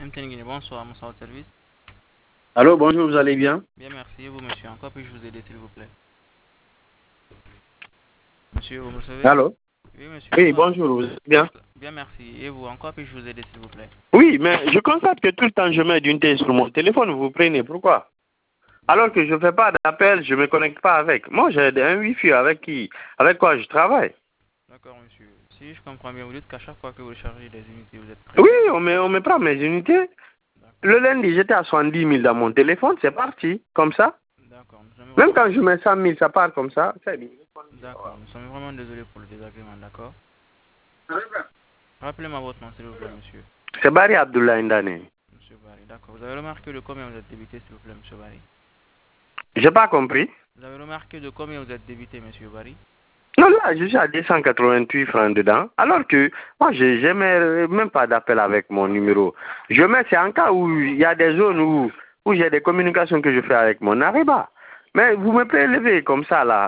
MTN Guinée, bonsoir, mon service. Allô, bonjour, vous allez bien? Bien, merci. Et vous, monsieur, en quoi puis-je vous aider, s'il vous plaît? Monsieur, vous me recevez? Allô? Oui, monsieur. Oui, bonjour, vous allez bien? Bien, merci. Et vous, en quoi puis-je vous aider, s'il vous plaît? Oui, mais je constate que tout le temps je mets d'unité sur mon téléphone, vous prenez, pourquoi? Alors que je ne fais pas d'appel, je ne me connecte pas avec. Moi, j'ai un Wi-Fi avec quoi je travaille. D'accord, monsieur. Si je comprends bien, vous dites qu'à chaque fois que vous chargez des unités, vous êtes Oui, pressé. on me prend mes unités. D'accord. Le lundi, j'étais à 70 000 dans mon téléphone, c'est parti, comme ça. D'accord. Nous sommes Même vraiment... quand je mets 100 000, ça part comme ça. C'est bien. D'accord. Nous sommes vraiment désolés pour le désagrément, d'accord? Rappelez-moi votre nom, s'il vous plaît, monsieur. C'est Barry Abdullah Indane. Monsieur Barry, d'accord. Vous avez remarqué de combien vous êtes débité, s'il vous plaît, monsieur Barry? J'ai pas compris. Vous avez remarqué de combien vous êtes débité, monsieur Barry? Non, là, je suis à 288 francs dedans. Alors que moi, je n'ai même pas d'appel avec mon numéro. Je mets, c'est en cas où il y a des zones où j'ai des communications que je fais avec mon Ariba. Mais vous me prélevez comme ça, là,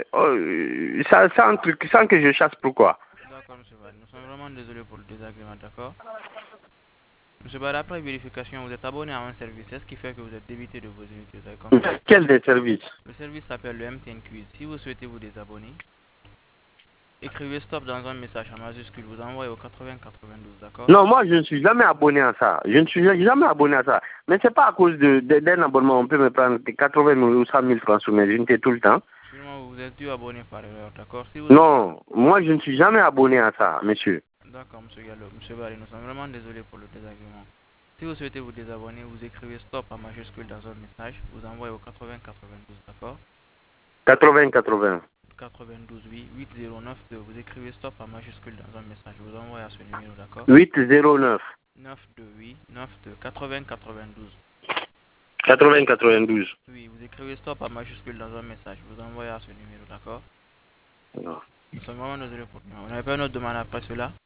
sans que je chasse pourquoi. D'accord, monsieur Barry. Nous sommes vraiment désolés pour le désagrément, d'accord? Monsieur Barry, après vérification, vous êtes abonné à un service. C'est ce qui fait que vous êtes débité de vos unités. Vous avez compris? Quel des services? Le service s'appelle le MTN Quiz. Si vous souhaitez vous désabonner, écrivez stop dans un message en majuscule. Vous envoyez au 80 92, d'accord? Non, moi, je ne suis jamais abonné à ça. Je ne suis jamais abonné à ça. Mais c'est pas à cause d'un abonnement, on peut me prendre 80 000 ou 100 000 francs sur mes unités tout le temps. Sûrement, vous êtes dû abonner par erreur, d'accord? Si vous... Non, moi, je ne suis jamais abonné à ça, monsieur. D'accord, monsieur Gallo. Monsieur Barry, nous sommes vraiment désolés pour le désagrément. Si vous souhaitez vous désabonner, vous écrivez stop en majuscule dans un message. Vous envoyez au 80 92, d'accord? 80-80. 92, oui, 8092. Vous écrivez stop en majuscule dans un message. Vous envoyez à ce numéro, d'accord? 809. 92, oui, 92, 80 92. 80-92. Oui, vous écrivez stop en majuscule dans un message. Vous envoyez à ce numéro, d'accord? Non. Nous sommes vraiment désolés pour nous. Vous n'avez pas une autre demande après cela?